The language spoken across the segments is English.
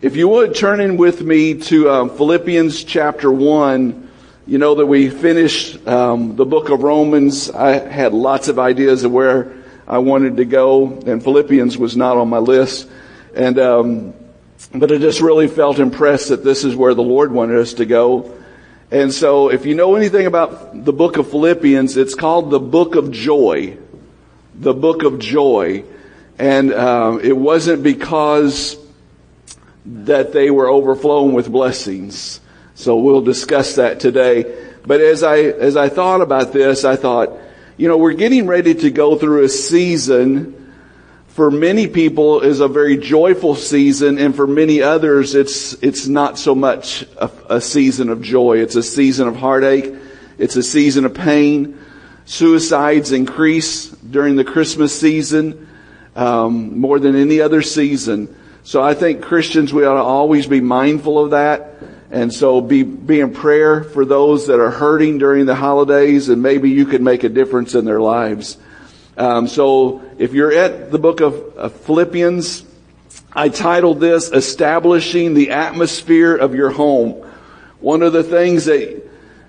If you would turn in with me to Philippians chapter 1. You know that we finished the book of Romans. I had lots of ideas of where I wanted to go, and Philippians was not on my list. And but I just really felt impressed that this is where the Lord wanted us to go. And so if you know anything about the book of Philippians, it's called the book of joy. The book of joy. And it wasn't because that they were overflowing with blessings. So we'll discuss that today. But as I thought about this, I thought, we're getting ready to go through a season. For many people is a very joyful season, and for many others it's not so much a season of joy. It's a season of heartache. It's a season of pain. Suicides increase during the Christmas season more than any other season. So I think Christians, we ought to always be mindful of that. And so be in prayer for those that are hurting during the holidays, and maybe you could make a difference in their lives. So if you're at the book of Philippians, I titled this, Establishing the Atmosphere of Your Home. One of the things that,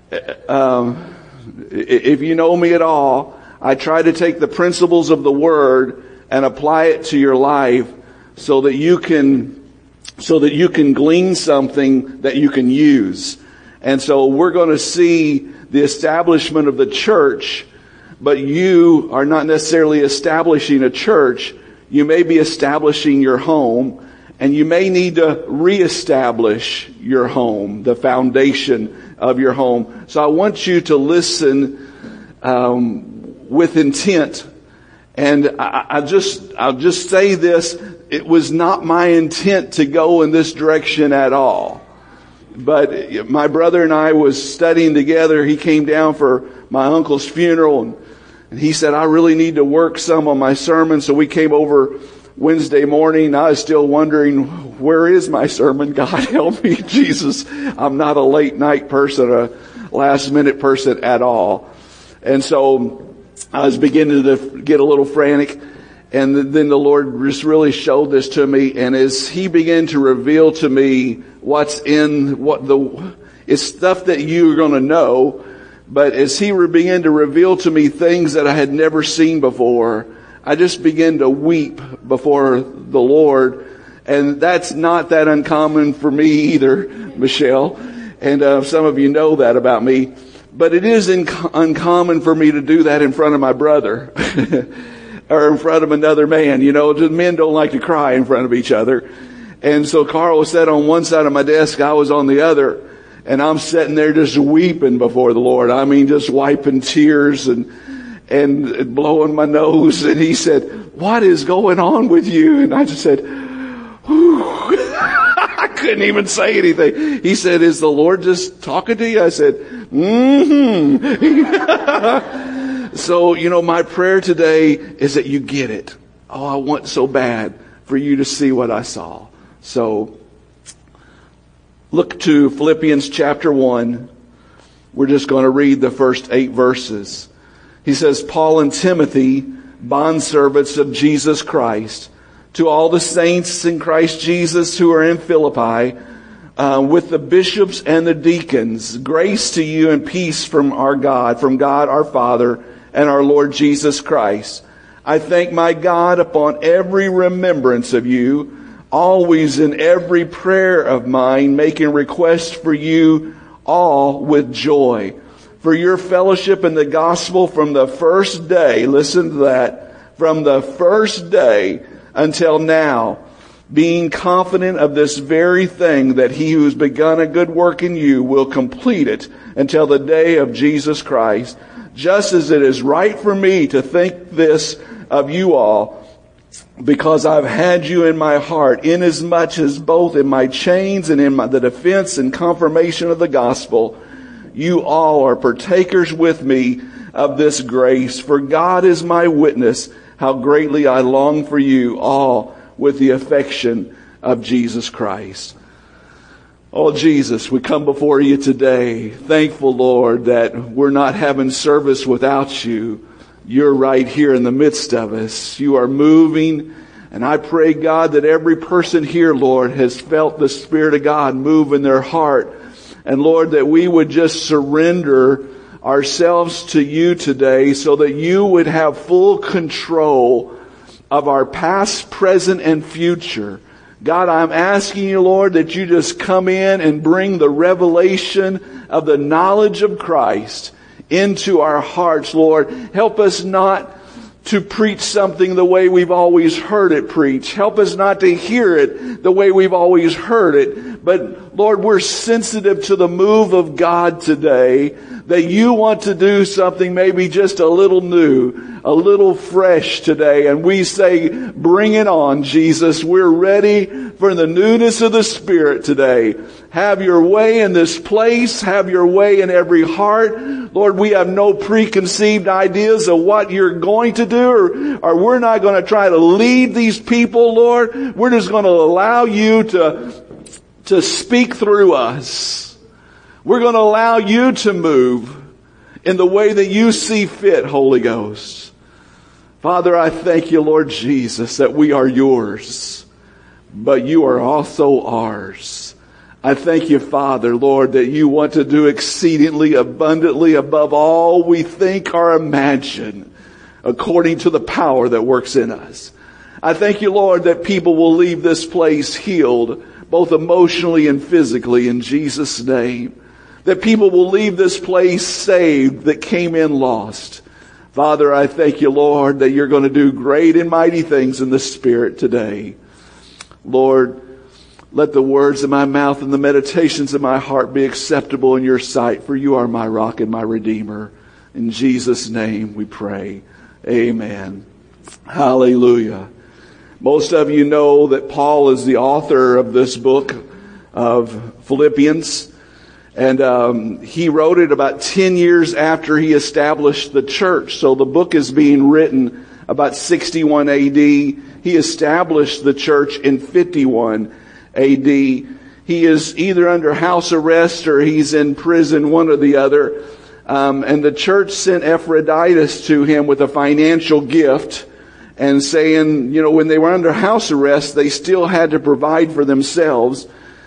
if you know me at all, I try to take the principles of the Word and apply it to your life so that you can glean something that you can use. And so we're going to see the establishment of the church, but you are not necessarily establishing a church. You may be establishing your home, and you may need to reestablish your home, the foundation of your home. So I want you to listen with intent. And I'll just say this. It was not my intent to go in this direction at all. But my brother and I was studying together. He came down for my uncle's funeral, and he said, I really need to work some on my sermon. So we came over Wednesday morning. I was still wondering, where is my sermon? God help me, Jesus. I'm not a late night person, a last minute person at all. And so I was beginning to get a little frantic. And then the Lord just really showed this to me. And as He began to reveal to me what's in it's stuff that you're going to know. But as He began to reveal to me things that I had never seen before, I just began to weep before the Lord. And that's not that uncommon for me either, Michelle. And some of you know that about me. But it is uncommon for me to do that in front of my brother. Or in front of another man. Just men don't like to cry in front of each other. And so Carl sat on one side of my desk, I was on the other, and I'm sitting there just weeping before the Lord. I mean, just wiping tears and blowing my nose. And he said, what is going on with you? And I just said, whew. I couldn't even say anything. He said, is the Lord just talking to you? I said, mm-hmm. So, my prayer today is that you get it. Oh, I want so bad for you to see what I saw. So, look to Philippians chapter 1. We're just going to read the first 8 verses. He says, Paul and Timothy, bondservants of Jesus Christ, to all the saints in Christ Jesus who are in Philippi, with the bishops and the deacons, grace to you and peace from God our Father, and our Lord Jesus Christ. I thank my God upon every remembrance of you, always in every prayer of mine, making request for you all with joy. For your fellowship in the gospel from the first day, listen to that, from the first day until now, being confident of this very thing, that he who has begun a good work in you will complete it until the day of Jesus Christ. Just as it is right for me to think this of you all, because I've had you in my heart, inasmuch as both in my chains and in the defense and confirmation of the gospel, you all are partakers with me of this grace. For God is my witness, how greatly I long for you all with the affection of Jesus Christ. Oh, Jesus, we come before you today, thankful, Lord, that we're not having service without you. You're right here in the midst of us. You are moving And I pray, God, that every person here, Lord, has felt the Spirit of God move in their heart. And Lord, that we would just surrender ourselves to you today so that you would have full control of our past, present, and future. God, I'm asking you, Lord, that you just come in and bring the revelation of the knowledge of Christ into our hearts, Lord. Help us not to preach something the way we've always heard it preached. Help us not to hear it the way we've always heard it. But Lord, we're sensitive to the move of God today, that you want to do something maybe just a little new, a little fresh today. And we say, bring it on, Jesus. We're ready for the newness of the Spirit today. Have your way in this place. Have your way in every heart. Lord, we have no preconceived ideas of what you're going to do, or we're not going to try to lead these people, Lord. We're just going to allow you to speak through us. We're going to allow you to move in the way that you see fit, Holy Ghost. Father, I thank you, Lord Jesus, that we are yours, but you are also ours. I thank you, Father, Lord, that you want to do exceedingly abundantly above all we think or imagine, according to the power that works in us. I thank you, Lord, that people will leave this place healed, both emotionally and physically, in Jesus' name. That people will leave this place saved that came in lost. Father, I thank you, Lord, that you're going to do great and mighty things in the Spirit today. Lord, let the words of my mouth and the meditations of my heart be acceptable in your sight, for you are my rock and my redeemer. In Jesus' name we pray. Amen. Hallelujah. Most of you know that Paul is the author of this book of Philippians. And he wrote it about 10 years after he established the church. So the book is being written about 61 AD. He established the church in 51 AD. He is either under house arrest or he's in prison, one or the other. And the church sent Epaphroditus to him with a financial gift and saying, when they were under house arrest, they still had to provide for themselves.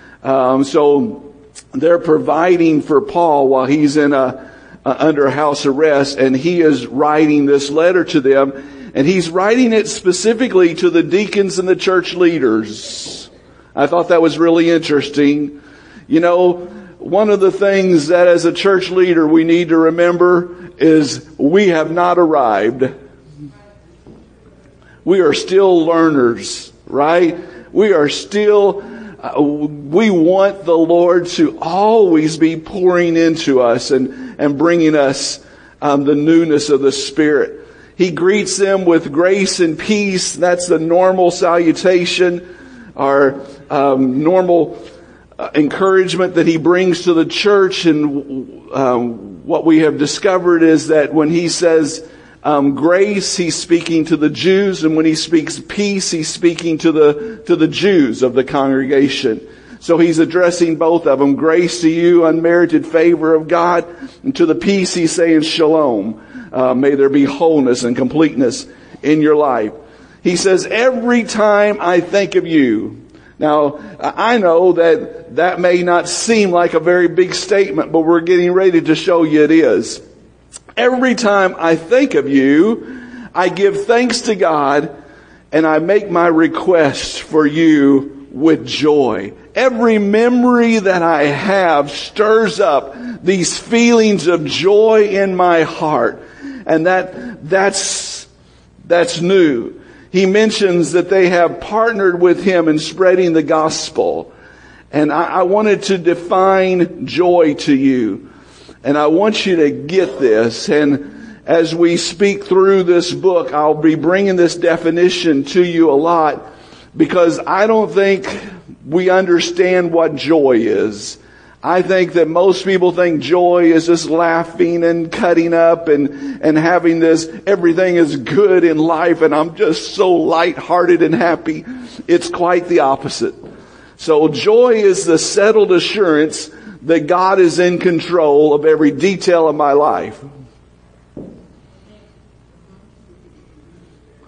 So they're providing for Paul while he's in under house arrest, and he is writing this letter to them, and he's writing it specifically to the deacons and the church leaders. I thought that was really interesting. One of the things that as a church leader we need to remember is we have not arrived. We are still learners, right? We are still we want the Lord to always be pouring into us and bringing us the newness of the Spirit. He greets them with grace and peace. That's the normal salutation, our normal encouragement that he brings to the church. And what we have discovered is that when he says grace, he's speaking to the Jews, and when he speaks peace, he's speaking to the Jews of the congregation. So he's addressing both of them. Grace to you, unmerited favor of God, and to the peace he's saying shalom. May there be wholeness and completeness in your life. He says, every time I think of you. Now, I know that may not seem like a very big statement, but we're getting ready to show you it is. Every time I think of you, I give thanks to God, and I make my request for you with joy. Every memory that I have stirs up these feelings of joy in my heart. And that's new. He mentions that they have partnered with him in spreading the gospel. And I wanted to define joy to you. And I want you to get this. And as we speak through this book, I'll be bringing this definition to you a lot, because I don't think we understand what joy is. I think that most people think joy is just laughing and cutting up and having this, everything is good in life and I'm just so lighthearted and happy. It's quite the opposite. So joy is the settled assurance that God is in control of every detail of my life.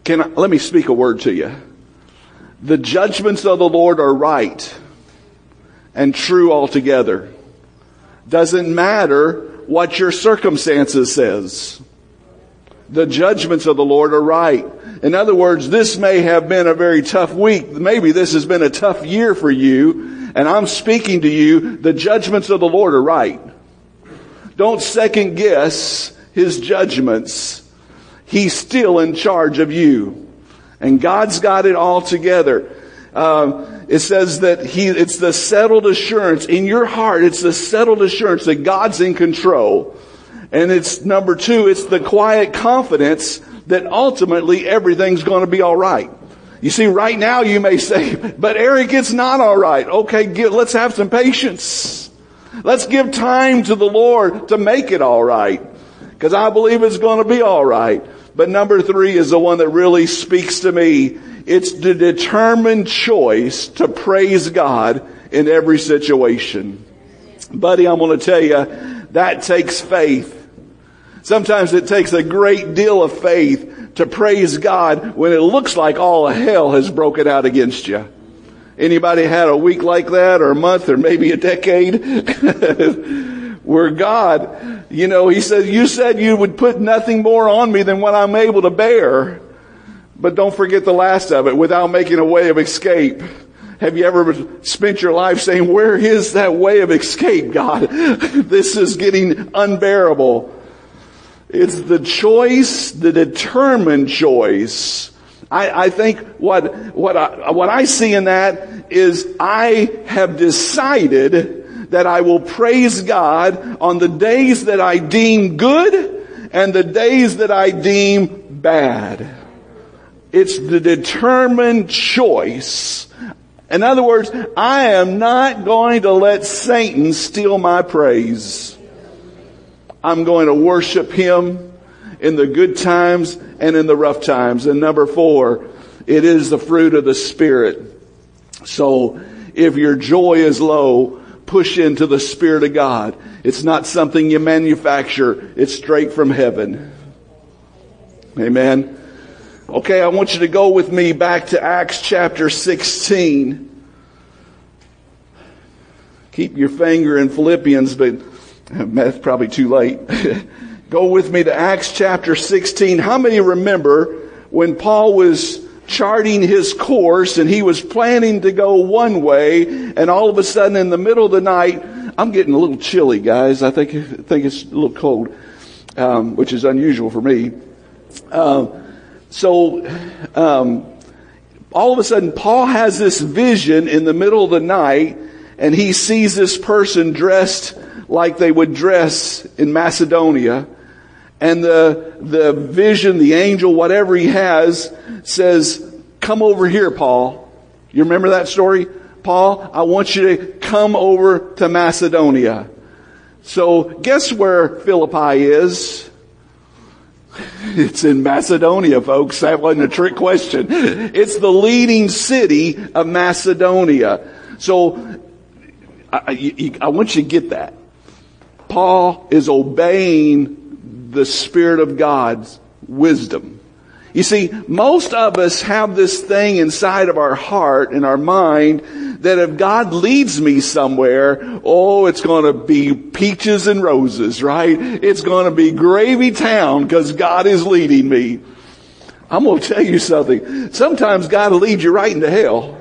Let me speak a word to you. The judgments of the Lord are right and true altogether. Doesn't matter what your circumstances says. The judgments of the Lord are right. In other words, this may have been a very tough week. Maybe this has been a tough year for you. And I'm speaking to you, the judgments of the Lord are right. Don't second guess His judgments. He's still in charge of you. And God's got it all together. It says that it's the settled assurance in your heart. It's the settled assurance that God's in control. And it's number two, it's the quiet confidence that ultimately everything's going to be all right. You see, right now you may say, but Eric, it's not all right. Okay, let's have some patience. Let's give time to the Lord to make it all right. Because I believe it's going to be all right. But number three is the one that really speaks to me. It's the determined choice to praise God in every situation. Buddy, I'm going to tell you, that takes faith. Sometimes it takes a great deal of faith to praise God when it looks like all of hell has broken out against you. Anybody had a week like that, or a month, or maybe a decade? Where God, He said, you said you would put nothing more on me than what I'm able to bear. But don't forget the last of it, without making a way of escape. Have you ever spent your life saying, where is that way of escape, God? This is getting unbearable. It's the choice, the determined choice. I think what I see in that is I have decided that I will praise God on the days that I deem good and the days that I deem bad. It's the determined choice. In other words, I am not going to let Satan steal my praise. I'm going to worship Him in the good times and in the rough times. And number four, it is the fruit of the Spirit. So if your joy is low, push into the Spirit of God. It's not something you manufacture. It's straight from heaven. Amen. Okay, I want you to go with me back to Acts chapter 16. Keep your finger in Philippians, but that's probably too late. Go with me to Acts chapter 16. How many remember when Paul was charting his course and he was planning to go one way, and all of a sudden in the middle of the night, I'm getting a little chilly, guys. I think it's a little cold, which is unusual for me. So all of a sudden, Paul has this vision in the middle of the night, and he sees this person dressed like they would dress in Macedonia. And the vision, the angel, whatever he has, says, come over here, Paul. You remember that story? Paul, I want you to come over to Macedonia. So guess where Philippi is? It's in Macedonia, folks. That wasn't a trick question. It's the leading city of Macedonia. So I want you to get that. Paul is obeying the Spirit of God's wisdom. You see, most of us have this thing inside of our heart and our mind that if God leads me somewhere, it's going to be peaches and roses, right? It's going to be gravy town because God is leading me. I'm going to tell you something. Sometimes God will lead you right into hell.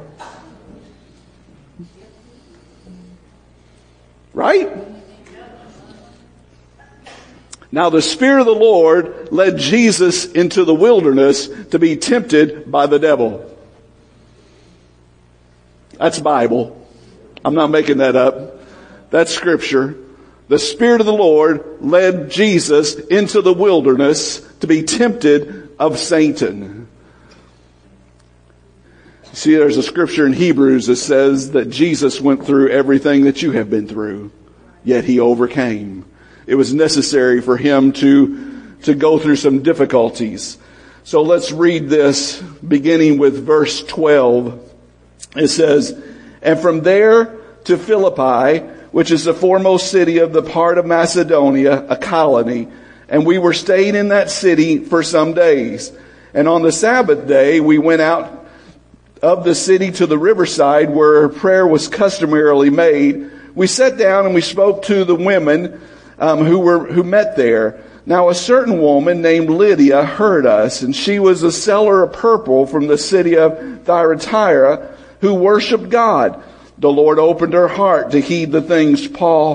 Right? Now the Spirit of the Lord led Jesus into the wilderness to be tempted by the devil. That's Bible. I'm not making that up. That's Scripture. The Spirit of the Lord led Jesus into the wilderness to be tempted of Satan. See, there's a scripture in Hebrews that says that Jesus went through everything that you have been through, yet He overcame. It was necessary for Him to go through some difficulties. So let's read this beginning with verse 12. It says, and from there to Philippi, which is the foremost city of the part of Macedonia, a colony, and we were staying in that city for some days. And on the Sabbath day, we went out of the city to the riverside where prayer was customarily made. We sat down and we spoke to the women who met there. Now a certain woman named Lydia heard us, and she was a seller of purple from the city of Thyatira who worshiped God. The Lord opened her heart to heed the things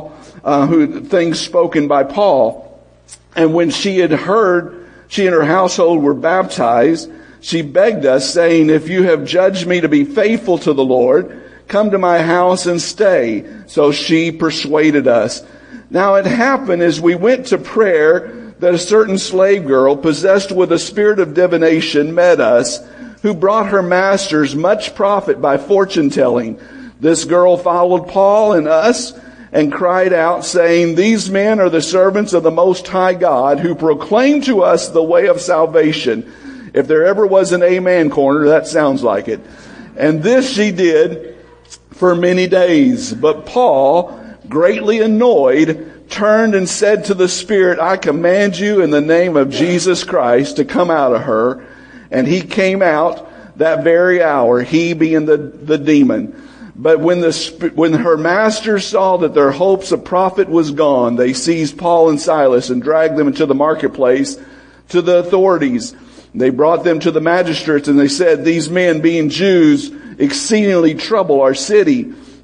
things spoken by Paul. And when she had heard, she and her household were baptized. She begged us, saying, "If you have judged me to be faithful to the Lord, come to my house and stay." So she persuaded us. Now it happened as we went to prayer that a certain slave girl, possessed with a spirit of divination, met us, who brought her masters much profit by fortune telling. This girl followed Paul and us and cried out, saying, "These men are the servants of the Most High God, who proclaim to us the way of salvation." If there ever was an amen corner, that sounds like it. And this she did for many days. But Paul, greatly annoyed, turned and said to the spirit, "I command you in the name of Jesus Christ to come out of her." And he came out that very hour, he being the demon. But when her masters saw that their hopes of profit was gone, they seized Paul and Silas and dragged them into the marketplace to the authorities. They brought them to the magistrates, and they said, "These men, being Jews, exceedingly trouble our city,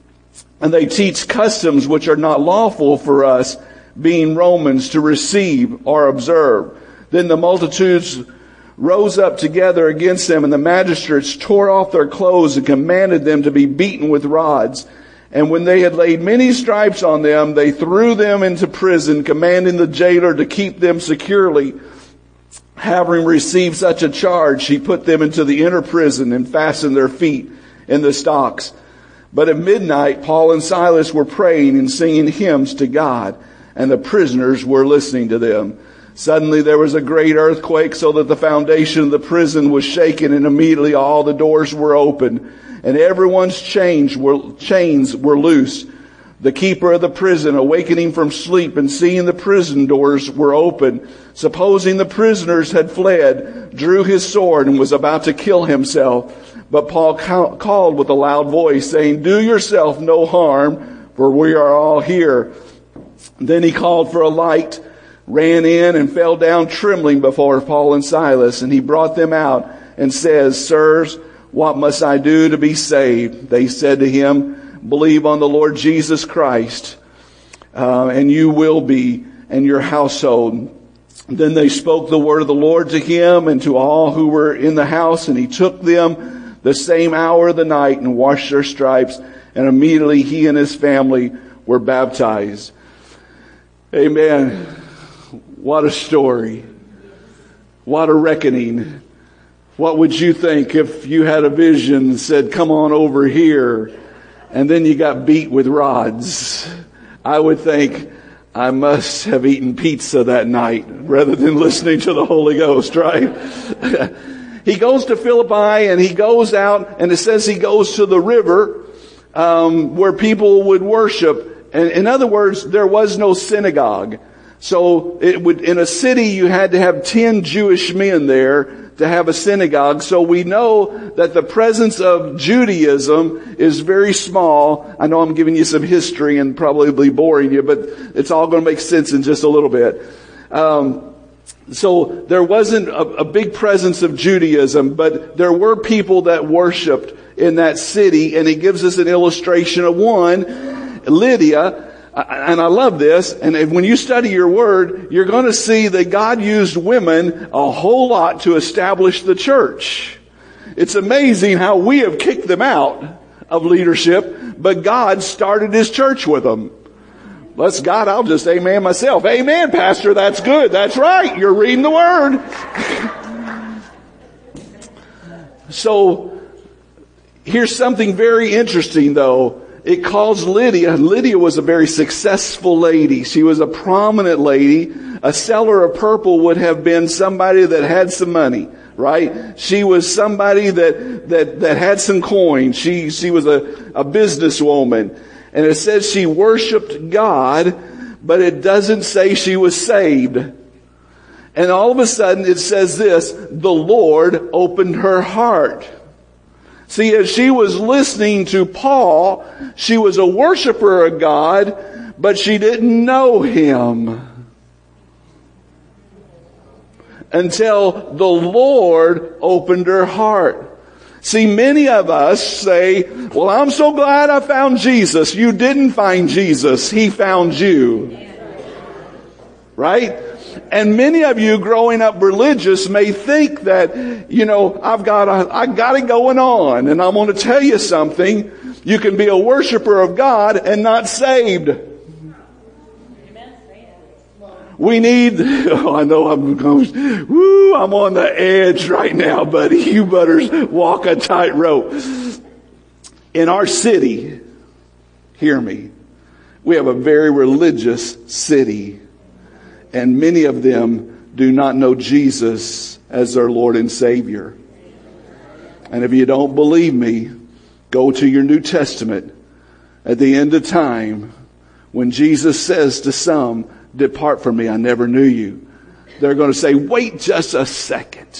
and they teach customs which are not lawful for us, being Romans, to receive or observe." Then the multitudes rose up together against them, and the magistrates tore off their clothes and commanded them to be beaten with rods. And when they had laid many stripes on them, they threw them into prison, commanding the jailer to keep them securely. Having received such a charge, he put them into the inner prison and fastened their feet in the stocks. But at midnight, Paul and Silas were praying and singing hymns to God, and the prisoners were listening to them. Suddenly there was a great earthquake, so that the foundation of the prison was shaken, and immediately all the doors were opened, and everyone's chains were loose. The keeper of the prison, awakening from sleep and seeing the prison doors were open, supposing the prisoners had fled, drew his sword and was about to kill himself. But Paul called with a loud voice, saying, "Do yourself no harm, for we are all here." Then he called for a light, ran in, and fell down trembling before Paul and Silas. And he brought them out and says, "Sirs, what must I do to be saved?" They said to him, "Believe on the Lord Jesus Christ, and you will be, and your household." Then they spoke the word of the Lord to him and to all who were in the house, and he took them the same hour of the night and washed their stripes, and immediately he and his family were baptized. Amen. What a story. What a reckoning. What would you think if you had a vision and said, "Come on over here," and then you got beat with rods? I would think, I must have eaten pizza that night rather than listening to the Holy Ghost, right? He goes to Philippi, and he goes out, and it says he goes to the river where people would worship. And in other words, there was no synagogue. So in a city, you had to have 10 Jewish men there to have a synagogue. So we know that the presence of Judaism is very small. I know I'm giving you some history and probably boring you, but it's all going to make sense in just a little bit. So there wasn't a big presence of Judaism, but there were people that worshiped in that city. And he gives us an illustration of one, Lydia. And I love this. And when you study your word, you're going to see that God used women a whole lot to establish the church. It's amazing how we have kicked them out of leadership, but God started his church with them. Bless God, I'll just amen myself. Amen, Pastor. That's good. That's right. You're reading the word. So here's something very interesting, though. It calls Lydia. Lydia was a very successful lady. She was a prominent lady. A seller of purple would have been somebody that had some money, right? She was somebody that had some coin. She was a businesswoman. And it says she worshiped God, but it doesn't say she was saved. And all of a sudden it says this, the Lord opened her heart. See, as she was listening to Paul, she was a worshiper of God, but she didn't know Him until the Lord opened her heart. See, many of us say, well, I'm so glad I found Jesus. You didn't find Jesus. He found you. Right? And many of you growing up religious may think that, I got it going on. And I'm going to tell you something. You can be a worshiper of God and not saved. We need, I know I'm on the edge right now, buddy. You better walk a tightrope. In our city, hear me, we have a very religious city. And many of them do not know Jesus as their Lord and Savior. And if you don't believe me, go to your New Testament. At the end of time, when Jesus says to some, depart from me, I never knew you. They're going to say, wait just a second.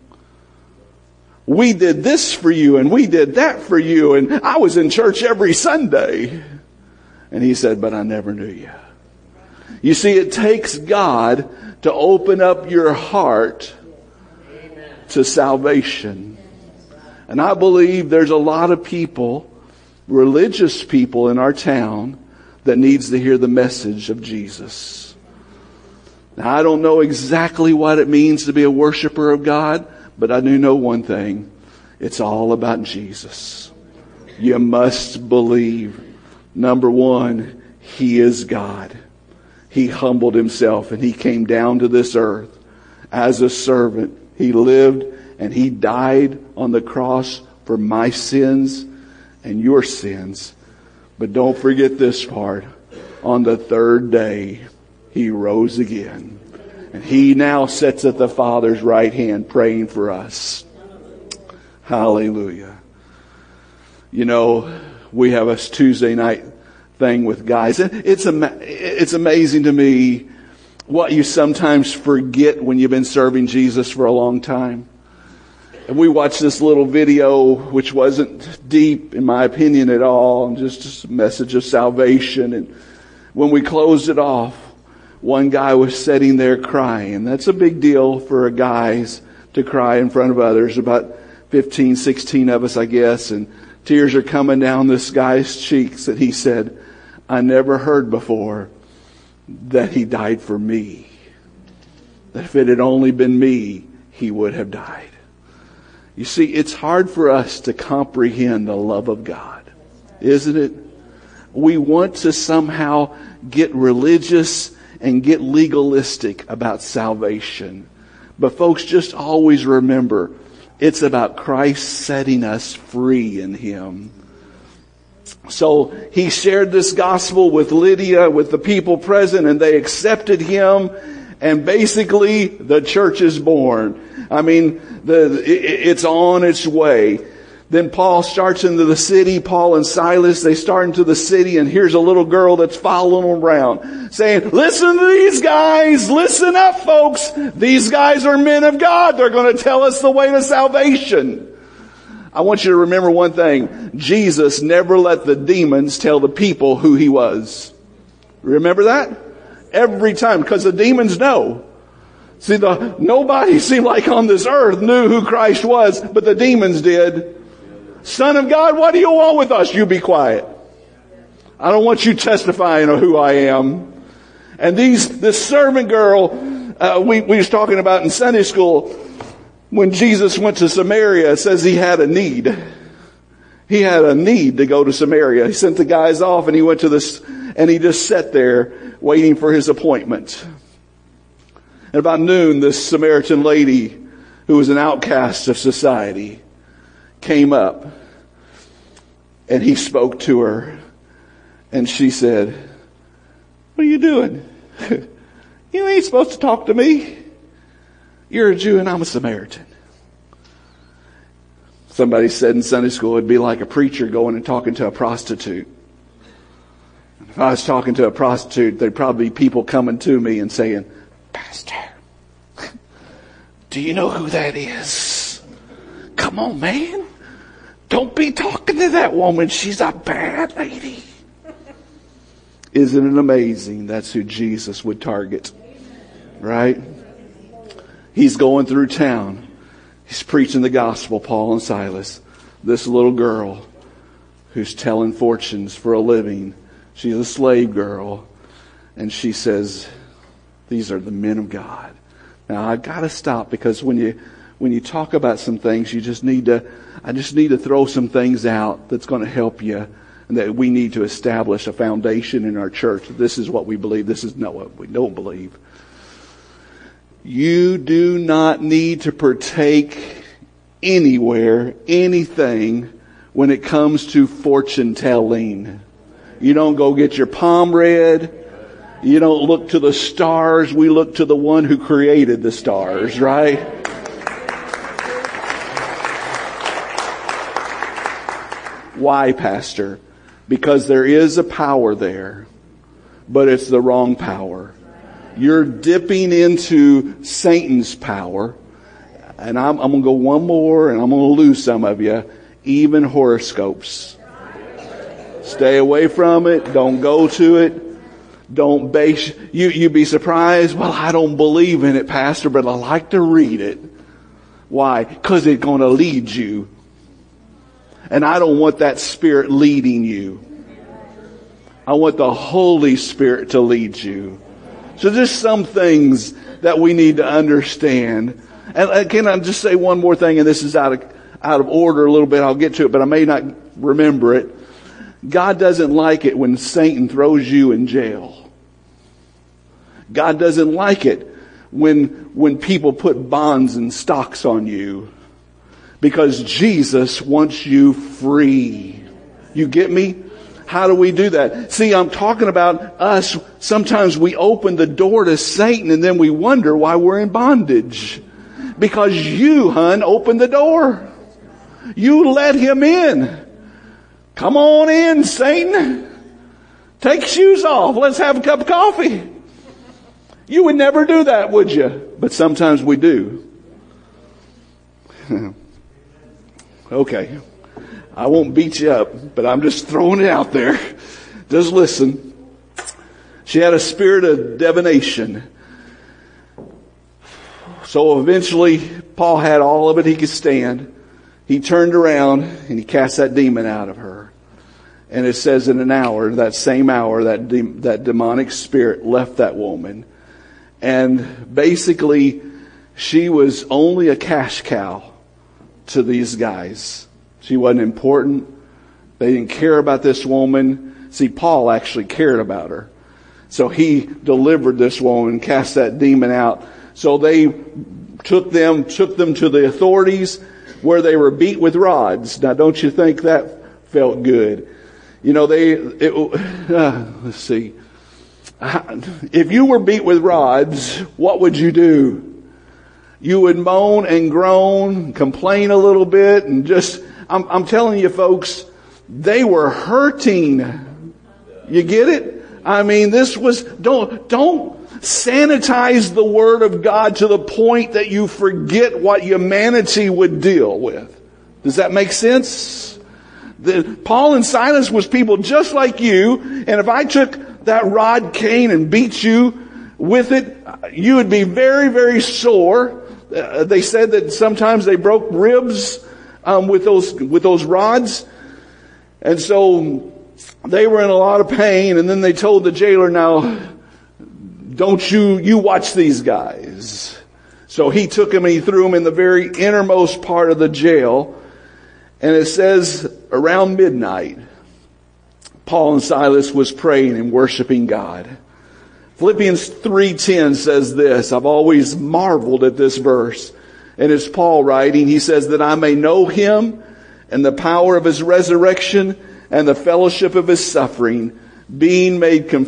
We did this for you and we did that for you. And I was in church every Sunday. And He said, but I never knew you. You see, it takes God to open up your heart to salvation. And I believe there's a lot of people, religious people in our town, that needs to hear the message of Jesus. Now, I don't know exactly what it means to be a worshiper of God, but I do know one thing. It's all about Jesus. You must believe. Number one, He is God. He humbled Himself and He came down to this earth as a servant. He lived and He died on the cross for my sins and your sins. But don't forget this part. On the third day, He rose again. And He now sits at the Father's right hand praying for us. Hallelujah. We have a Tuesday night thing with guys. It's amazing to me what you sometimes forget when you've been serving Jesus for a long time. And we watched this little video, which wasn't deep, in my opinion, at all, and just a message of salvation. And when we closed it off, one guy was sitting there crying. That's a big deal for guys to cry in front of others. About 15, 16 of us, I guess. And tears are coming down this guy's cheeks. And he said, I never heard before that He died for me. That if it had only been me, He would have died. You see, it's hard for us to comprehend the love of God, isn't it? We want to somehow get religious and get legalistic about salvation. But folks, just always remember, it's about Christ setting us free in Him. So he shared this gospel with Lydia, with the people present, and they accepted him. And basically, the church is born. I mean, it's on its way. Then Paul starts into the city. Paul and Silas, they start into the city, and here's a little girl that's following them around, saying, listen to these guys. Listen up, folks. These guys are men of God. They're going to tell us the way to salvation. I want you to remember one thing. Jesus never let the demons tell the people who He was. Remember that? Every time, because the demons know. See, nobody seemed like on this earth knew who Christ was, but the demons did. Son of God, what do you want with us? You be quiet. I don't want you testifying of who I am. And this servant girl, we was talking about in Sunday school, when Jesus went to Samaria, it says He had a need. He had a need to go to Samaria. He sent the guys off and He went to this, and He just sat there waiting for His appointment. At about noon, this Samaritan lady, who was an outcast of society, came up, and He spoke to her, and she said, what are you doing? You ain't supposed to talk to me. You're a Jew and I'm a Samaritan. Somebody said in Sunday school it'd be like a preacher going and talking to a prostitute. If I was talking to a prostitute, there'd probably be people coming to me and saying, Pastor, Do you know who that is? Come on, man. Don't be talking to that woman. She's a bad lady. Isn't it amazing? That's who Jesus would target. Right? He's going through town. He's preaching the gospel, Paul and Silas. This little girl who's telling fortunes for a living. She's a slave girl. And she says, these are the men of God. Now I've got to stop, because when you talk about some things, I just need to throw some things out that's going to help you, and that we need to establish a foundation in our church. This is what we believe. This is not what we don't believe. You do not need to partake anywhere, anything, when it comes to fortune telling. You don't go get your palm read. You don't look to the stars. We look to the one who created the stars, right? Why, Pastor? Because there is a power there, but it's the wrong power. You're dipping into Satan's power. And I'm going to go one more, and I'm going to lose some of you. Even horoscopes. Stay away from it. Don't go to it. Don't base, you'd be surprised. Well, I don't believe in it, Pastor, but I like to read it. Why? Because it's going to lead you. And I don't want that Spirit leading you. I want the Holy Spirit to lead you. So there's some things that we need to understand. And can I just say one more thing, and this is out of order a little bit. I'll get to it, but I may not remember it. God doesn't like it when Satan throws you in jail. God doesn't like it when people put bonds and stocks on you, because Jesus wants you free. You get me? How do we do that? See, I'm talking about us. Sometimes we open the door to Satan and then we wonder why we're in bondage. Because you, hon, opened the door. You let him in. Come on in, Satan. Take your shoes off. Let's have a cup of coffee. You would never do that, would you? But sometimes we do. Okay. I won't beat you up, but I'm just throwing it out there. Just listen. She had a spirit of divination. So eventually, Paul had all of it he could stand. He turned around and he cast that demon out of her. And it says in an hour, that same hour, that demonic spirit left that woman. And basically, she was only a cash cow to these guys. She wasn't important. They didn't care about this woman. See, Paul actually cared about her. So he delivered this woman, cast that demon out. So they took them to the authorities, where they were beat with rods. Now, don't you think that felt good? You know, let's see. If you were beat with rods, what would you do? You would moan and groan, complain a little bit, and just, I'm telling you folks, they were hurting. You get it? I mean, this was, don't sanitize the Word of God to the point that you forget what humanity would deal with. Does that make sense? Paul and Silas was people just like you, and if I took that rod cane and beat you with it, you would be very, very sore. They said that sometimes they broke ribs with those rods, and so they were in a lot of pain. And then they told the jailer, "Now, don't you watch these guys." So he took him and he threw him in the very innermost part of the jail. And it says around midnight, Paul and Silas was praying and worshiping God. Philippians 3:10 says this. I've always marveled at this verse. And it's Paul writing. He says, "That I may know him and the power of his resurrection and the fellowship of his suffering, being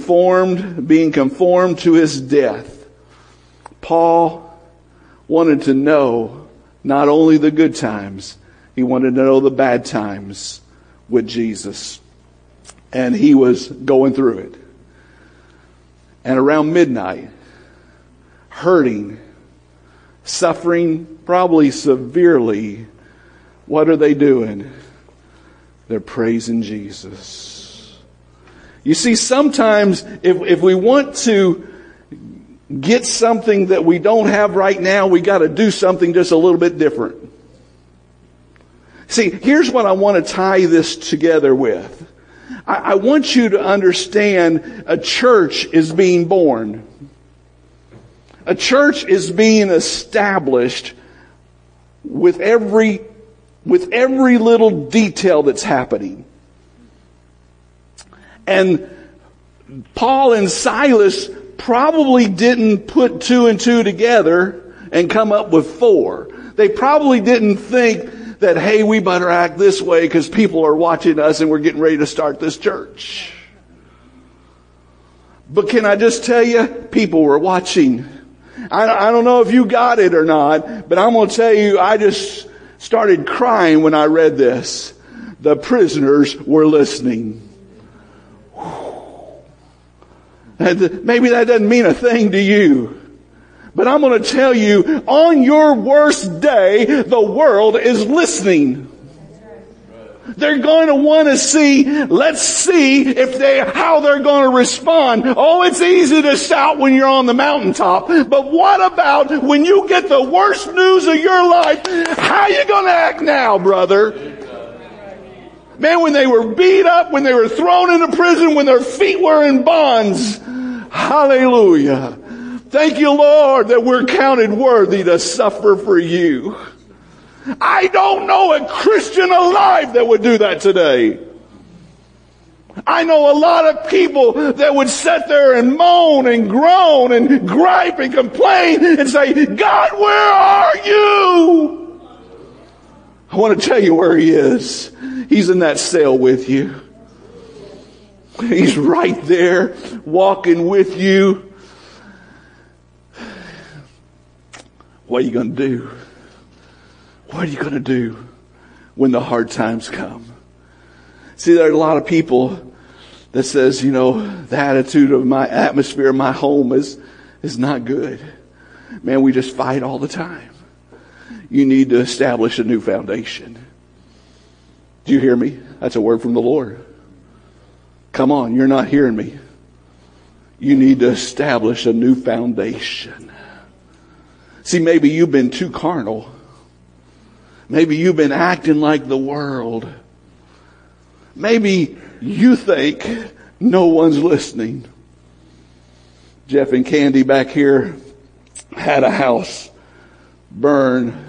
conformed to his death." Paul wanted to know not only the good times, he wanted to know the bad times with Jesus. And he was going through it. And around midnight, hurting, suffering probably severely, what are they doing? They're praising Jesus. You see, sometimes if we want to get something that we don't have right now, we got to do something just a little bit different. See, here's what I want to tie this together with. I want you to understand a church is being born. A church is being established with every little detail that's happening. And Paul and Silas probably didn't put 2 and 2 together and come up with 4. They probably didn't think that, hey, we better act this way because people are watching us and we're getting ready to start this church. But can I just tell you, people were watching. I don't know if you got it or not, but I'm going to tell you, I just started crying when I read this. The prisoners were listening. Maybe that doesn't mean a thing to you. But I'm going to tell you, on your worst day, the world is listening. They're going to want to see, let's see how they're going to respond. Oh, it's easy to shout when you're on the mountaintop. But what about when you get the worst news of your life? How are you going to act now, brother? Man, when they were beat up, when they were thrown into prison, when their feet were in bonds. Hallelujah. Thank you, Lord, that we're counted worthy to suffer for you. I don't know a Christian alive that would do that today. I know a lot of people that would sit there and moan and groan and gripe and complain and say, God, where are you? I want to tell you where He is. He's in that cell with you. He's right there walking with you. What are you going to do? What are you going to do when the hard times come? See, there are a lot of people that says, the attitude of my atmosphere, my home is not good. Man, we just fight all the time. You need to establish a new foundation. Do you hear me? That's a word from the Lord. Come on, you're not hearing me. You need to establish a new foundation. See, maybe you've been too carnal. Maybe you've been acting like the world. Maybe you think no one's listening. Jeff and Candy back here had a house burn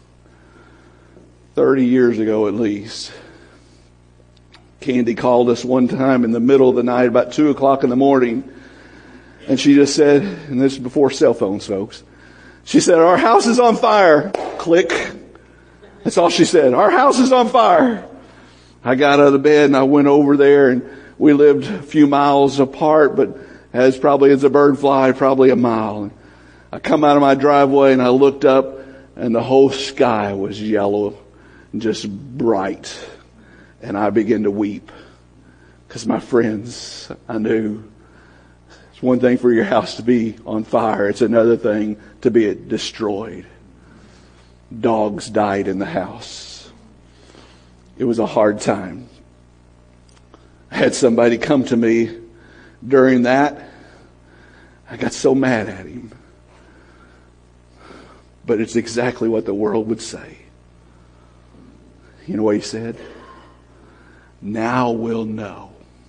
30 years ago at least. Candy called us one time in the middle of the night, about 2 o'clock in the morning. And she just said, and this is before cell phones, folks. She said, our house is on fire. Click. That's all she said. Our house is on fire. I got out of the bed and I went over there, and we lived a few miles apart, but as a bird fly, probably a mile. And I come out of my driveway and I looked up, and the whole sky was yellow and just bright. And I began to weep because my friends, I knew it's one thing for your house to be on fire. It's another thing to be destroyed. Dogs died in the house. It was a hard time. I had somebody come to me during that. I got so mad at him. But it's exactly what the world would say. You know what he said? Now we'll know.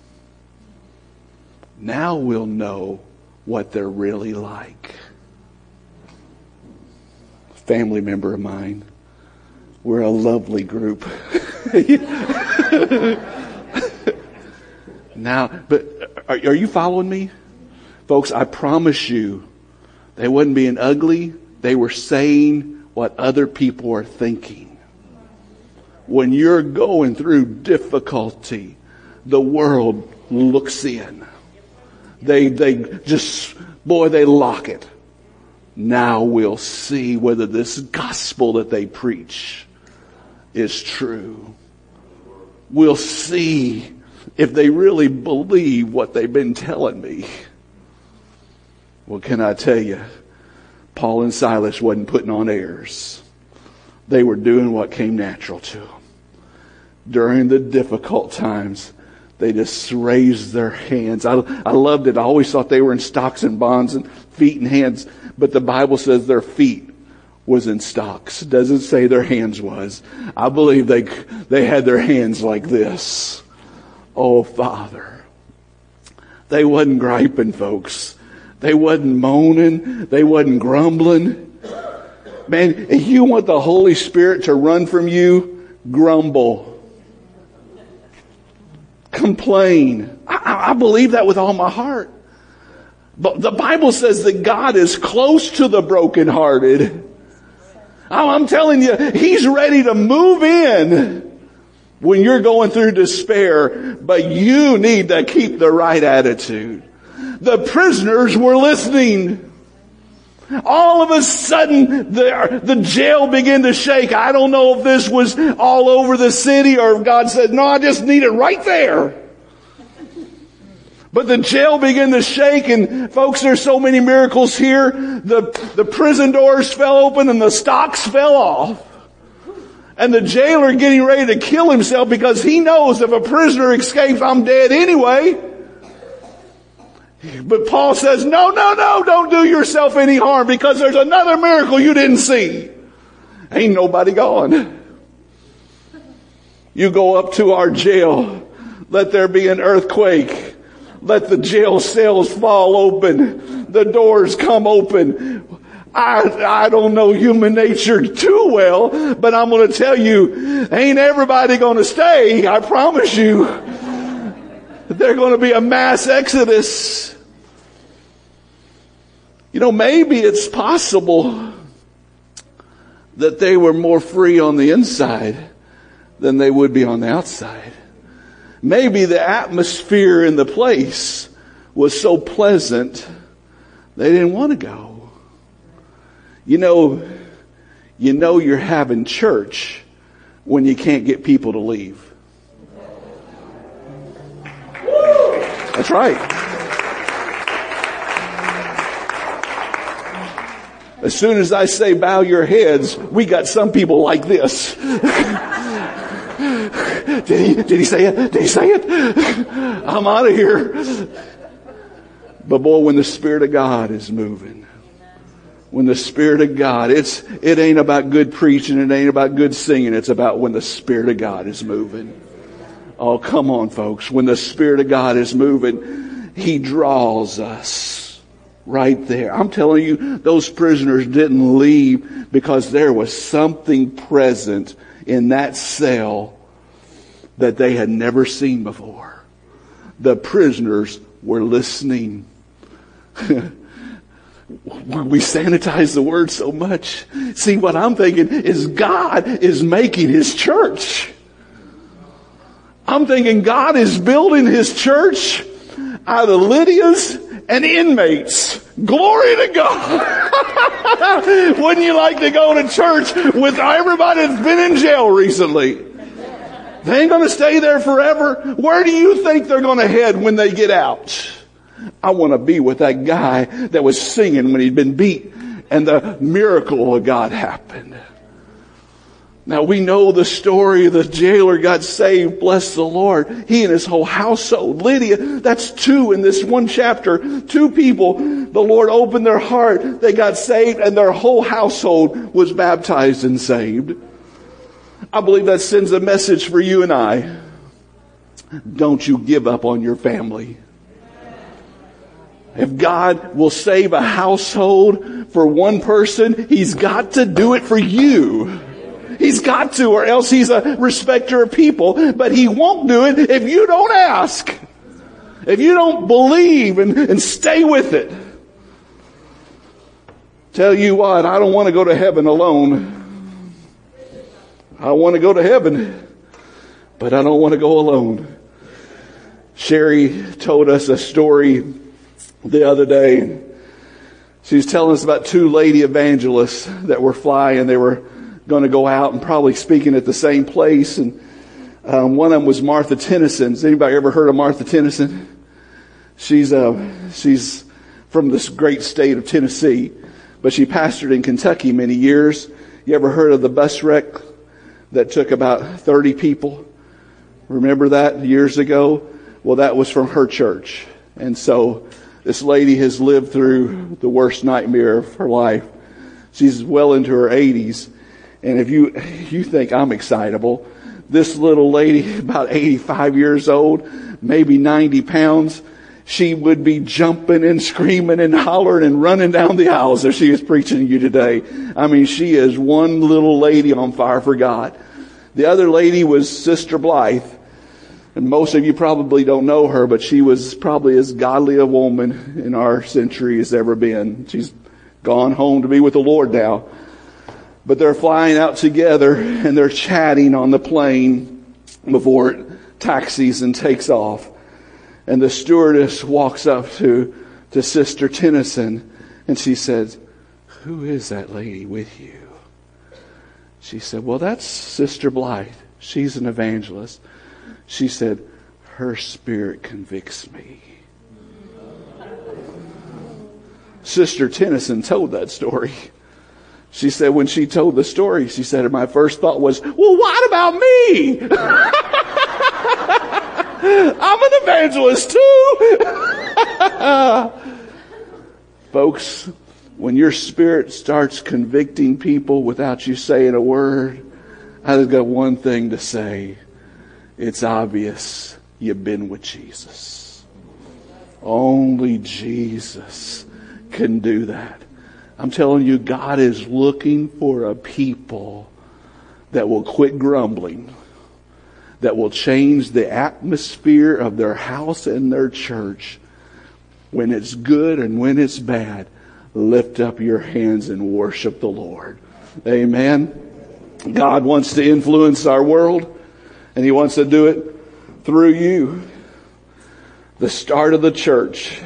Now we'll know what they're really like. Family member of mine. We're a lovely group. Now, but are you following me? Folks, I promise you, they wasn't being ugly. They were saying what other people are thinking. When you're going through difficulty, the world looks in. They lock it. Now we'll see whether this gospel that they preach is true. We'll see if they really believe what they've been telling me. Well, can I tell you, Paul and Silas wasn't putting on airs. They were doing what came natural to them. During the difficult times, they just raised their hands. I loved it. I always thought they were in stocks and bonds and feet and hands. But the Bible says their feet was in stocks. It doesn't say their hands was. I believe they had their hands like this. Oh, Father. They wasn't griping, folks. They wasn't moaning. They wasn't grumbling. Man, if you want the Holy Spirit to run from you, grumble. Complain. I believe that with all my heart. But the Bible says that God is close to the brokenhearted. I'm telling you, He's ready to move in when you're going through despair, but you need to keep the right attitude. The prisoners were listening. All of a sudden, the jail began to shake. I don't know if this was all over the city or if God said, no, I just need it right there. But the jail began to shake, and folks, there's so many miracles here. The prison doors fell open and the stocks fell off. And the jailer getting ready to kill himself because he knows if a prisoner escapes, I'm dead anyway. But Paul says, no, don't do yourself any harm because there's another miracle you didn't see. Ain't nobody gone. You go up to our jail. Let there be an earthquake. Let the jail cells fall open. The doors come open. I don't know human nature too well, but I'm going to tell you, ain't everybody going to stay. I promise you. There's going to be a mass exodus. You know, maybe it's possible that they were more free on the inside than they would be on the outside. Maybe the atmosphere in the place was so pleasant, they didn't want to go. You know you're having church when you can't get people to leave. That's right. As soon as I say bow your heads, we got some people like this. Did he say it? Did he say it? I'm out of here. But boy, when the Spirit of God is moving, when the Spirit of God, it ain't about good preaching, it ain't about good singing, it's about when the Spirit of God is moving. Oh, come on, folks. When the Spirit of God is moving, He draws us right there. I'm telling you, those prisoners didn't leave because there was something present in that cell that they had never seen before. The prisoners were listening. We sanitize the word so much. See, what I'm thinking is God is making His church. I'm thinking God is building His church out of Lydias and inmates. Glory to God. Wouldn't you like to go to church with everybody that's been in jail recently? They ain't going to stay there forever. Where do you think they're going to head when they get out? I want to be with that guy that was singing when he'd been beat and the miracle of God happened. Now we know the story. The jailer got saved. Bless the Lord. He and his whole household. Lydia, that's two in this one chapter. Two people, the Lord opened their heart. They got saved and their whole household was baptized and saved. I believe that sends a message for you and I. Don't you give up on your family. If God will save a household for one person, He's got to do it for you. He's got to, or else He's a respecter of people. But He won't do it if you don't ask. If you don't believe and stay with it. Tell you what, I don't want to go to heaven alone. I want to go to heaven, but I don't want to go alone. Sherry told us a story the other day. She was telling us about two lady evangelists that were flying. They were going to go out and probably speaking at the same place. And one of them was Martha Tennyson. Has anybody ever heard of Martha Tennyson? She's from this great state of Tennessee. but she pastored in Kentucky many years. You ever heard of the bus wreck that took about 30 people? Remember that years ago? Well, that was from her church. And so this lady has lived through the worst nightmare of her life. She's well into her 80s. And if you think I'm excitable, this little lady, about 85 years old, maybe 90 pounds, she would be jumping and screaming and hollering and running down the aisles as she is preaching to you today. I mean, she is one little lady on fire for God. The other lady was Sister Blythe. And most of you probably don't know her, but she was probably as godly a woman in our century as ever been. She's gone home to be with the Lord now. But they're flying out together and they're chatting on the plane before it taxis and takes off. And the stewardess walks up to Sister Tennyson and she says, "Who is that lady with you?" She said, "Well, that's Sister Blythe. She's an evangelist." She said, "Her spirit convicts me." Sister Tennyson told that story. She said when she told the story, she said, my first thought was, well, what about me? I'm an evangelist too. Folks, when your spirit starts convicting people without you saying a word, I just got one thing to say. It's obvious you've been with Jesus. Only Jesus can do that. I'm telling you, God is looking for a people that will quit grumbling, that will change the atmosphere of their house and their church. When it's good and when it's bad, lift up your hands and worship the Lord. Amen. God wants to influence our world, and He wants to do it through you. The start of the church.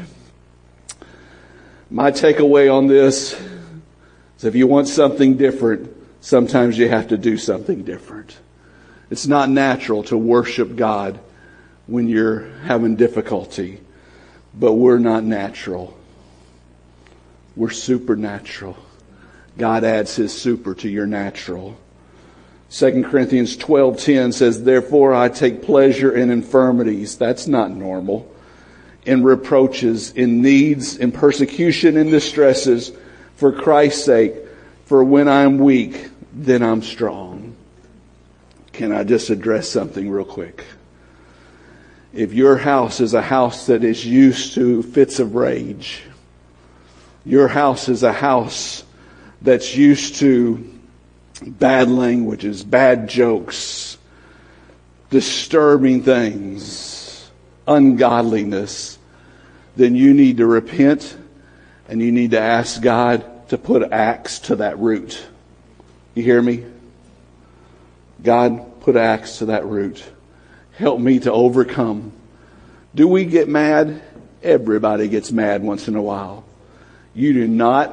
My takeaway on this is if you want something different, sometimes you have to do something different. It's not natural to worship God when you're having difficulty, but we're not natural. We're supernatural. God adds His super to your natural. 2 Corinthians 12:10 says, "Therefore I take pleasure in infirmities." That's not normal. "In reproaches, in needs, in persecution, in distresses, for Christ's sake. For when I'm weak, then I'm strong." Can I just address something real quick? If your house is a house that is used to fits of rage, your house is a house that's used to bad languages, bad jokes, disturbing things, ungodliness, then you need to repent and you need to ask God to put an axe to that root. You hear me? God, put an axe to that root. Help me to overcome. Do we get mad? Everybody gets mad once in a while. You don't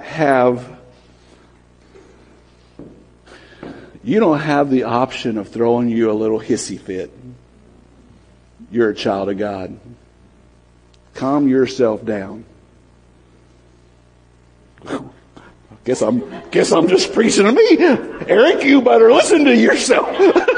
have the option of throwing you a little hissy fit. You're a child of God. Calm yourself down. Guess I'm just preaching to me. Eric, you better listen to yourself.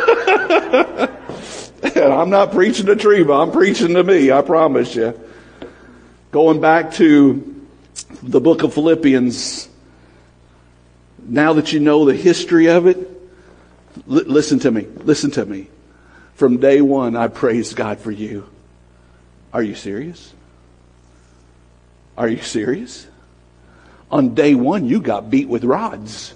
I'm not preaching to Treva. I'm preaching to me. I promise you. Going back to the book of Philippians. Now that you know the history of it, listen to me. Listen to me. From day one, I praised God for you. Are you serious? Are you serious? On day one, you got beat with rods.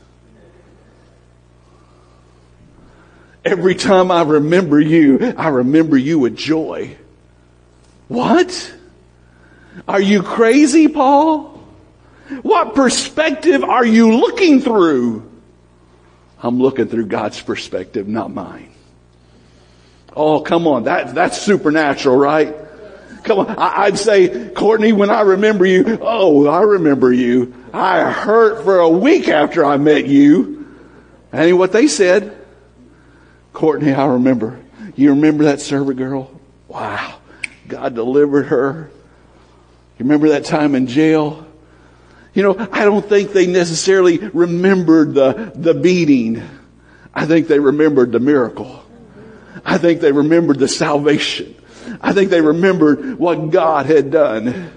Every time I remember you with joy. What? Are you crazy, Paul? What perspective are you looking through? I'm looking through God's perspective, not mine. Oh, come on. That's supernatural, right? Come on. I'd say, Courtney, when I remember you, oh, I remember you. I hurt for a week after I met you. That ain't what they said. Courtney, I remember. You remember that servant girl? Wow. God delivered her. You remember that time in jail? I don't think they necessarily remembered the beating. I think they remembered the miracle. I think they remembered the salvation. I think they remembered what God had done.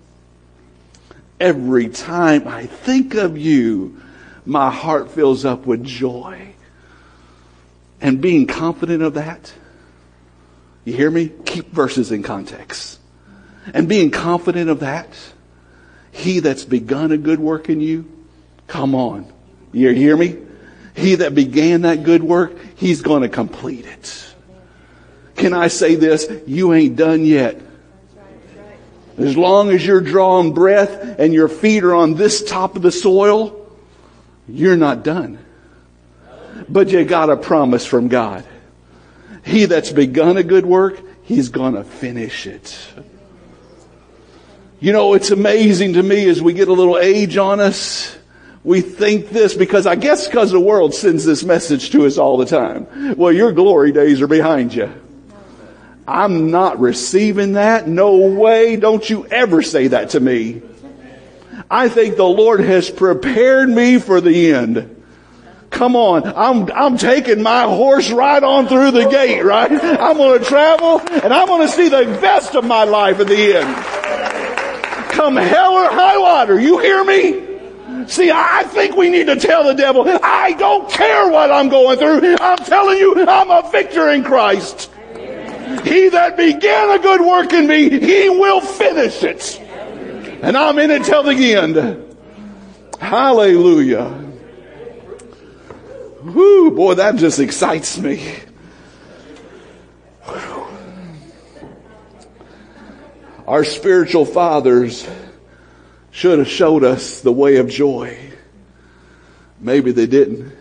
Every time I think of you, my heart fills up with joy. And being confident of that, you hear me? Keep verses in context. And being confident of that, he that's begun a good work in you, come on. You hear me? He that began that good work, he's going to complete it. Can I say this? You ain't done yet. As long as you're drawing breath and your feet are on this top of the soil, you're not done. But you got a promise from God. He that's begun a good work, he's going to finish it. It's amazing to me as we get a little age on us, we think this because the world sends this message to us all the time. Well, your glory days are behind you. I'm not receiving that. No way. Don't you ever say that to me. I think the Lord has prepared me for the end. Come on. I'm taking my horse right on through the gate, right? I'm going to travel and I'm going to see the best of my life at the end. Come hell or high water. You hear me? See, I think we need to tell the devil, I don't care what I'm going through. I'm telling you, I'm a victor in Christ. He that began a good work in me, he will finish it. And I'm in it till the end. Hallelujah. Whoo, boy, that just excites me. Our spiritual fathers should have showed us the way of joy. Maybe they didn't.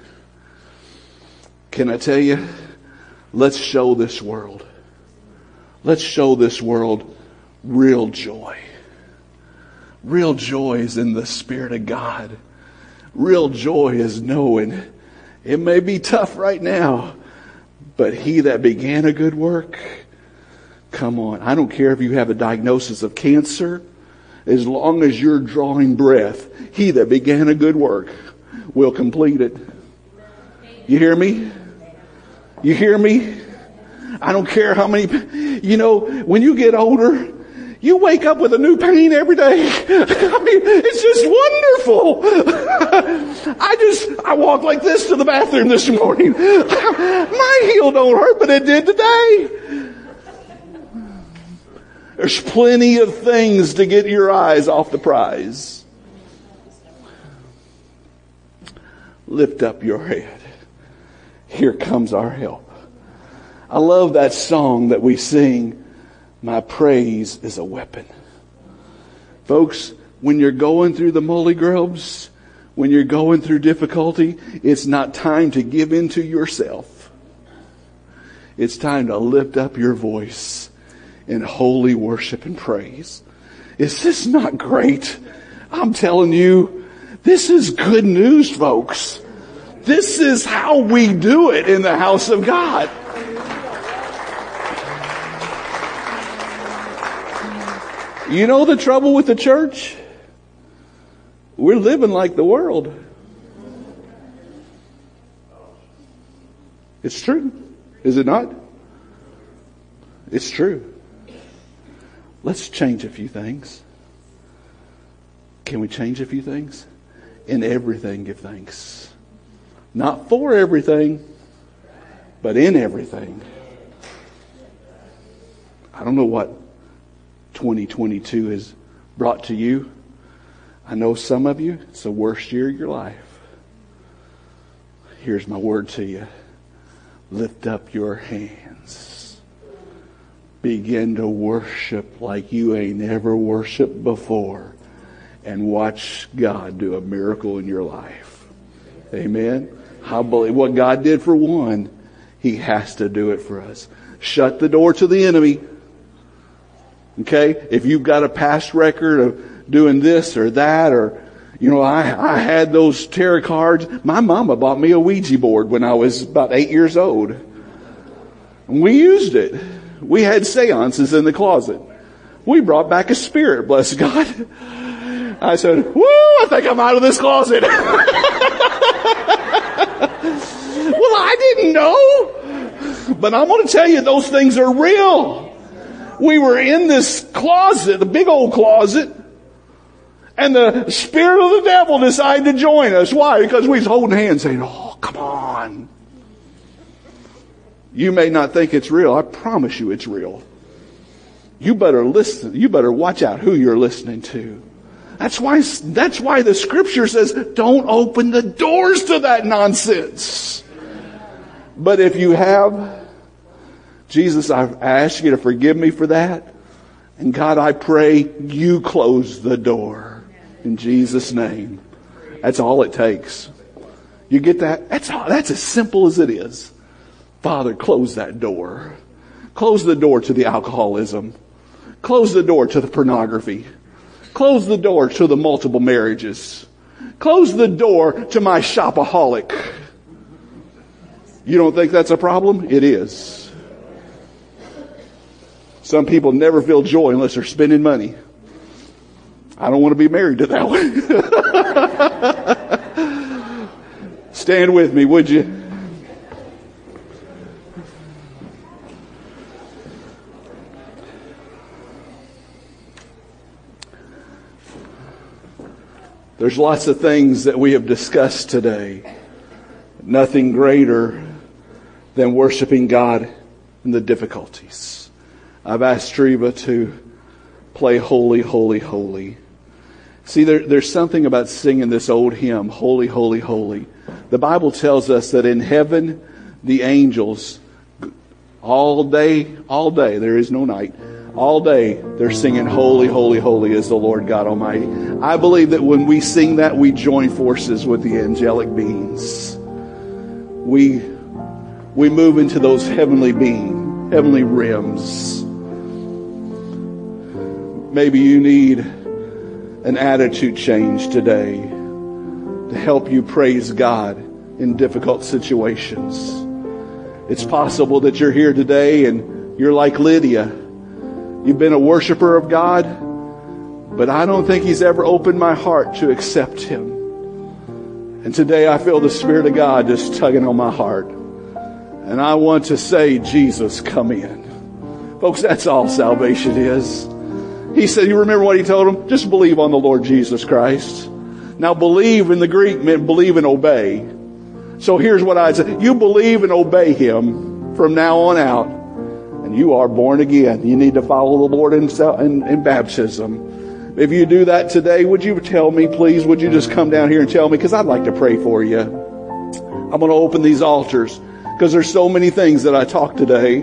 Can I tell you? Let's show this world. Let's show this world real joy. Real joy is in the Spirit of God. Real joy is knowing it may be tough right now, but he that began a good work, come on. I don't care if you have a diagnosis of cancer. As long as you're drawing breath, he that began a good work will complete it. You hear me? You hear me? I don't care how many, when you get older, you wake up with a new pain every day. I mean, it's just wonderful. I walked like this to the bathroom this morning. My heel don't hurt, but it did today. There's plenty of things to get your eyes off the prize. Lift up your head. Here comes our help. I love that song that we sing, My Praise is a Weapon. Folks, when you're going through the molly grubs, when you're going through difficulty, it's not time to give in to yourself. It's time to lift up your voice in holy worship and praise. Is this not great? I'm telling you, this is good news, folks. This is how we do it in the house of God. You know the trouble with the church? We're living like the world. It's true. Is it not? It's true. Let's change a few things. Can we change a few things? In everything, give thanks. Not for everything, but in everything. I don't know what 2022 has brought to you. I know some of you, it's the worst year of your life. Here's my word to you. Lift up your hands. Begin to worship like you ain't ever worshiped before. And watch God do a miracle in your life. Amen. I believe what God did for one, He has to do it for us. Shut the door to the enemy. Okay? If you've got a past record of doing this or that, or, I had those tarot cards. My mama bought me a Ouija board when I was about 8 years old. And we used it. We had seances in the closet. We brought back a spirit, bless God. I said, woo, I think I'm out of this closet. Well, I didn't know. But I'm going to tell you, those things are real. We were in this closet, a big old closet, and the spirit of the devil decided to join us. Why? Because we was holding hands saying, oh, come on. You may not think it's real. I promise you it's real. You better listen. You better watch out who you're listening to. That's why the scripture says, don't open the doors to that nonsense. But if you have, Jesus, I ask you to forgive me for that. And God, I pray you close the door. In Jesus' name. That's all it takes. You get that? That's as simple as it is. Father, close that door. Close the door to the alcoholism. Close the door to the pornography. Close the door to the multiple marriages. Close the door to my shopaholic. You don't think that's a problem? It is. Some people never feel joy unless they're spending money. I don't want to be married to that one. Stand with me, would you? There's lots of things that we have discussed today. Nothing greater than worshiping God in the difficulties. I've asked Treva to play Holy, Holy, Holy. See, there's something about singing this old hymn, Holy, Holy, Holy. The Bible tells us that in heaven, the angels, all day, there is no night, all day, they're singing, Holy, Holy, Holy is the Lord God Almighty. I believe that when we sing that, we join forces with the angelic beings. We move into those heavenly realms. Maybe you need an attitude change today to help you praise God in difficult situations. It's possible that you're here today and you're like Lydia. You've been a worshiper of God, but I don't think He's ever opened my heart to accept Him. And today I feel the Spirit of God just tugging on my heart. And I want to say, Jesus, come in. Folks, that's all salvation is. He said, you remember what He told them? Just believe on the Lord Jesus Christ. Now, believe in the Greek meant believe and obey. So here's what I'd say. You believe and obey Him from now on out. And you are born again. You need to follow the Lord in baptism. If you do that today, would you tell me, please? Would you just come down here and tell me? Because I'd like to pray for you. I'm going to open these altars because there's so many things that I talked today.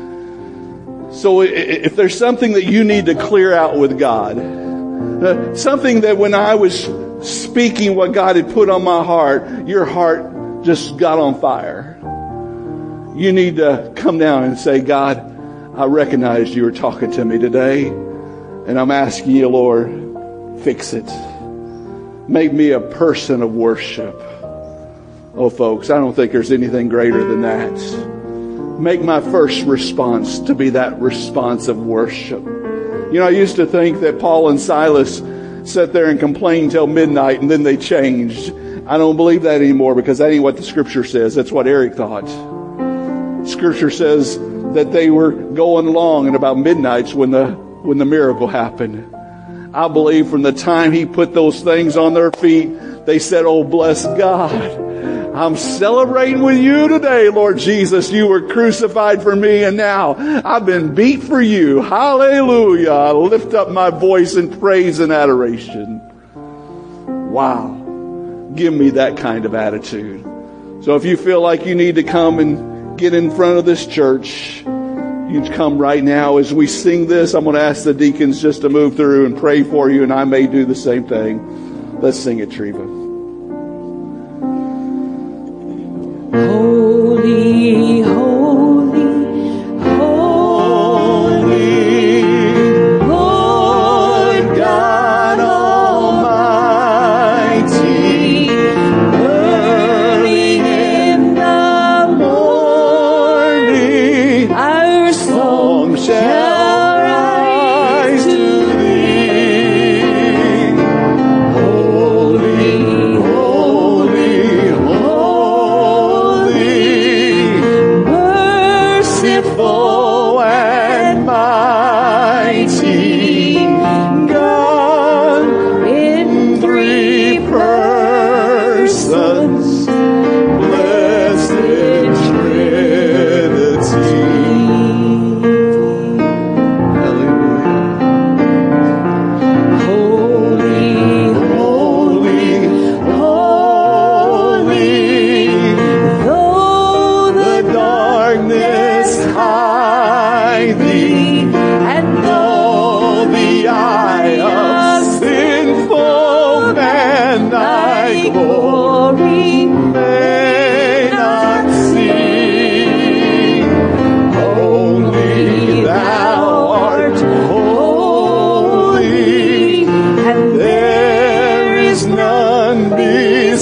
So if there's something that you need to clear out with God, something that when I was speaking what God had put on my heart, your heart just got on fire. You need to come down and say, God, I recognized you were talking to me today, and I'm asking you, Lord, fix it. Make me a person of worship. Oh, folks, I don't think there's anything greater than that. Make my first response to be that response of worship. You know, I used to think that Paul and Silas sat there and complained till midnight and then they changed. I don't believe that anymore because that ain't what the scripture says. That's what Eric thought. Scripture says that they were going along at about midnights when the miracle happened. I believe from the time He put those things on their feet, they said, oh, bless God. I'm celebrating with you today, Lord Jesus. You were crucified for me, and now I've been beat for you. Hallelujah. I lift up my voice in praise and adoration. Wow. Give me that kind of attitude. So if you feel like you need to come and get in front of this church, you come right now. As we sing this, I'm going to ask the deacons just to move through and pray for you, and I may do the same thing. Let's sing it, Treva. Holy, holy, holy, Lord God Almighty, early in the morning, our song shall rise to Thee.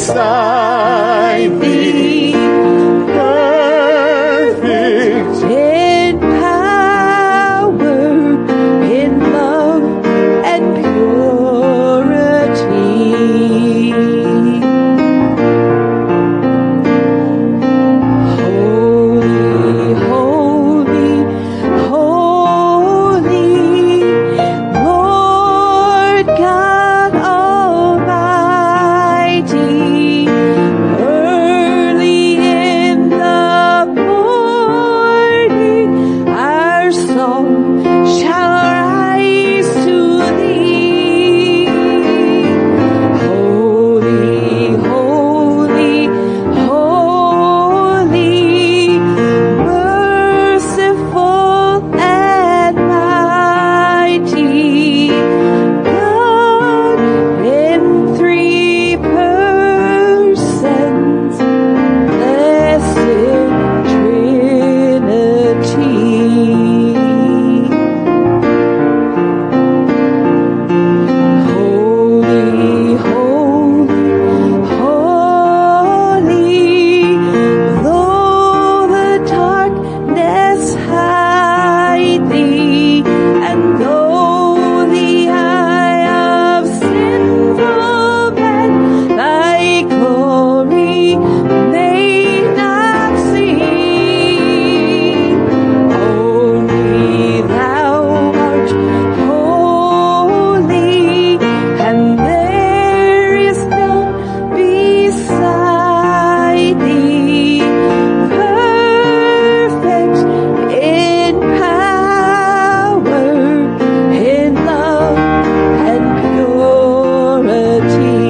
beside thee, perfect in power, in love and purity. Holy, holy, holy, Lord God Almighty. Early in the morning, our song shall rise to thee. Holy, holy, holy, merciful and mighty, God in three persons, blessed Trinity. Holy, holy, holy, though the darkness hide thee, and though the eye of sinful men thy glory may not see, only thou art holy, and there is none beside thee, perfect in power, in love and purity.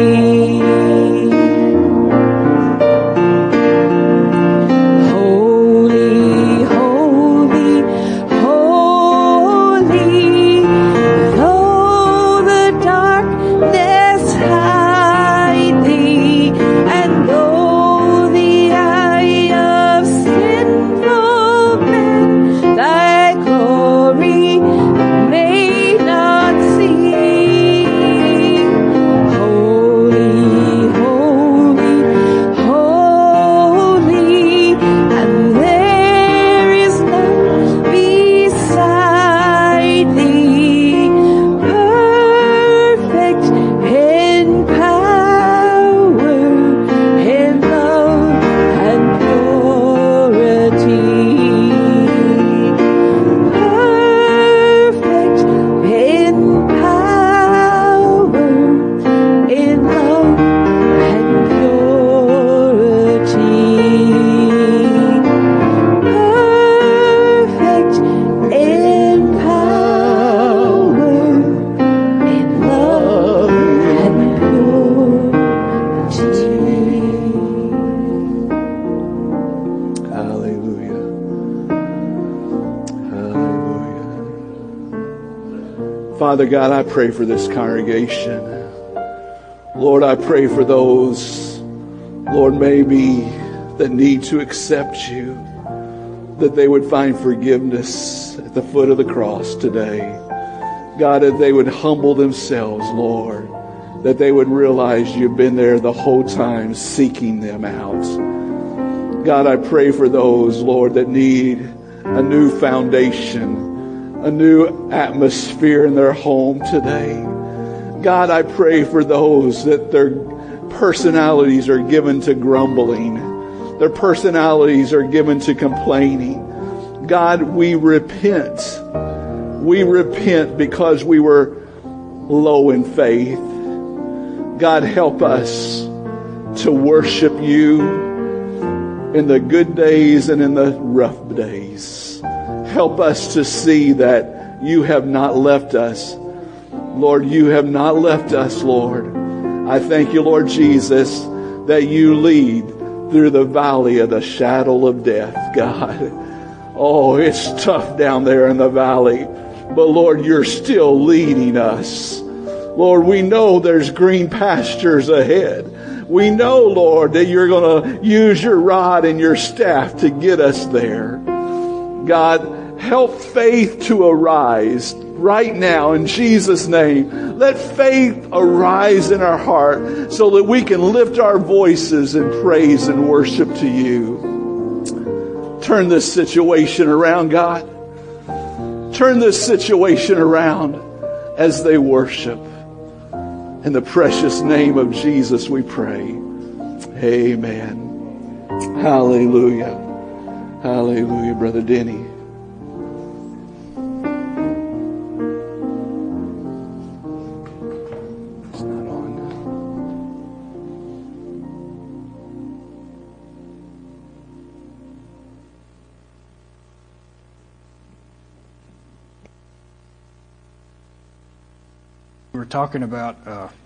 Holy, holy, holy, though the darkness hide thee, and though the eye of sinful men thy glory may not see, holy, holy, holy, and there is none beside thee, perfect in power, in love and purity. Perfect in power, in love and purity. Perfect in power, in love and purity. Hallelujah. Hallelujah. Father God, I pray for this congregation. Lord, I pray for those, Lord, maybe that need to accept you, that they would find forgiveness at the foot of the cross today. God, that they would humble themselves, Lord, that they would realize you've been there the whole time seeking them out. God, I pray for those, Lord, that need a new foundation, a new atmosphere in their home today. God, I pray for those that their personalities are given to grumbling. Their personalities are given to complaining. God, we repent. We repent because we were low in faith. God, help us to worship you in the good days and in the rough days. Help us to see that you have not left us. Lord, you have not left us, Lord. I thank you, Lord Jesus, that you lead through the valley of the shadow of death, God. Oh, it's tough down there in the valley, but Lord, you're still leading us. Lord, we know there's green pastures ahead. We know, Lord, that you're going to use your rod and your staff to get us there. God, help faith to arise right now in Jesus' name. Let faith arise in our heart so that we can lift our voices in praise and worship to you. Turn this situation around, God. Turn this situation around as they worship. In the precious name of Jesus we pray. Amen. Hallelujah. Hallelujah, Brother Denny. It's not on. We were talking about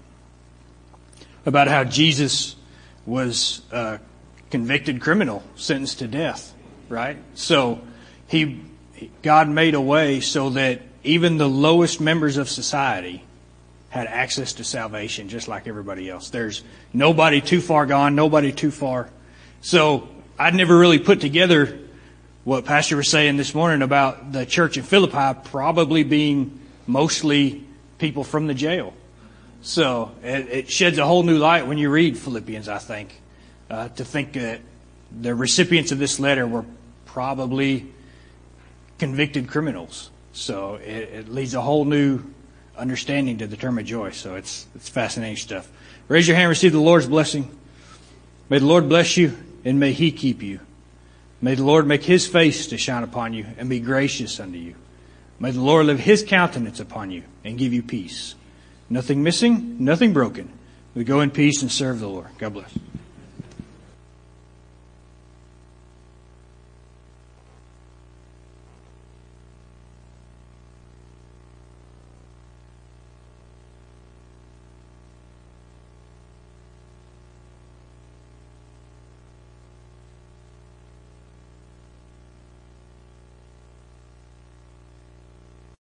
how Jesus was a convicted criminal sentenced to death, right? So God made a way so that even the lowest members of society had access to salvation just like everybody else. There's nobody too far gone, nobody too far. So I'd never really put together what Pastor was saying this morning about the church in Philippi probably being mostly people from the jail. So it sheds a whole new light when you read Philippians, I think, to think that the recipients of this letter were probably convicted criminals. So it leads a whole new understanding to the term of joy. So it's fascinating stuff. Raise your hand, receive the Lord's blessing. May the Lord bless you and may He keep you. May the Lord make His face to shine upon you and be gracious unto you. May the Lord lift His countenance upon you and give you peace. Nothing missing, nothing broken. We go in peace and serve the Lord. God bless.